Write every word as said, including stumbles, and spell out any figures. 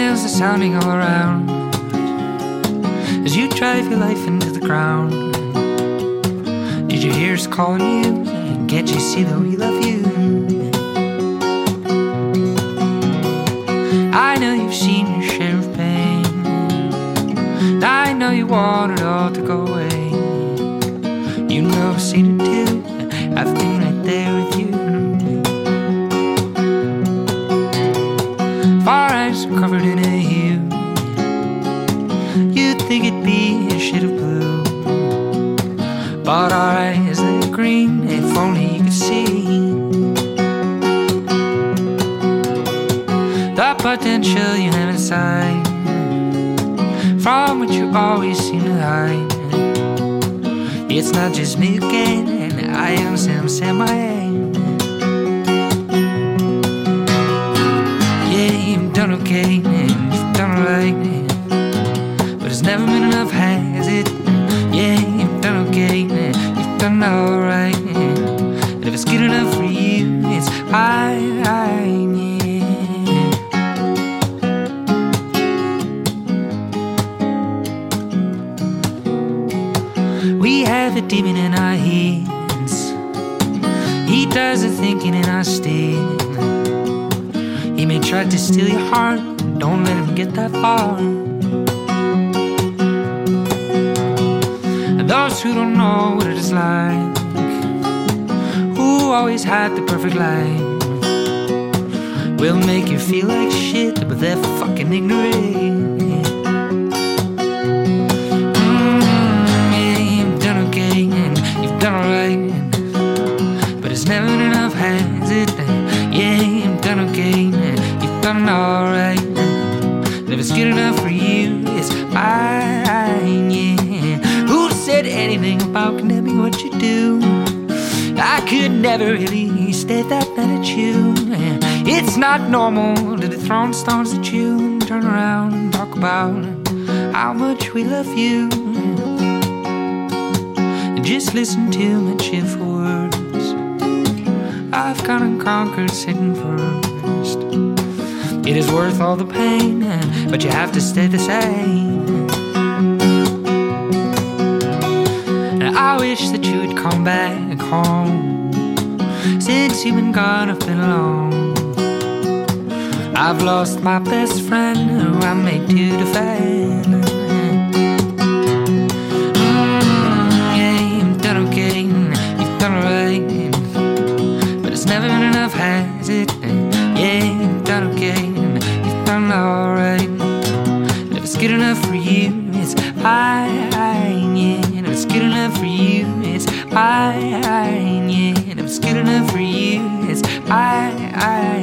wheels are sounding all around as you drive your life into the ground. Did you hear us calling you? Can't you see that we love you? I know you've seen your share of pain. I know you want it all to go away. You know I've seen it too. I've been right there with you. Our eyes are covered in a hue. You'd think it'd be a shade of blue, but our eyes, they're green. If only you could see the potential you have inside, from which you always seem to hide. It's not just me again, I am Sam Sam, I am. Yeah, you've done okay, and you've done alright, but it's never been enough, has it? Yeah, you've done okay, and you've done alright, and if it's good enough for you, it's fine, yeah. We have a demon in our heads. He does the thinking in our stead. He may try to steal your heart, don't let him get that far. And those who don't know what it is like, who always had the perfect life, will make you feel like shit, but they're fucking ignorant. Done alright, but it's never been enough, has it? Yeah, you've done okay, you've done alright, and if it's good enough for you, it's fine, yeah. Who said anything about condemning what you do? I could never really stay that mad at you. It's not normal to dethrone stones at you and turn around and talk about how much we love you. Just listen to my cheerful words. I've gone and conquered Satan first. It is worth all the pain, but you have to stay the same. And I wish that you would come back home. Since you've been gone, I've been alone. I've lost my best friend, who I made to defend. Never been enough, has it? Yeah, you've done okay, you've done alright. And if it's good enough for you, it's fine, yeah. And if it's good enough for you, it's fine, yeah. And if it's good enough for you, it's fine.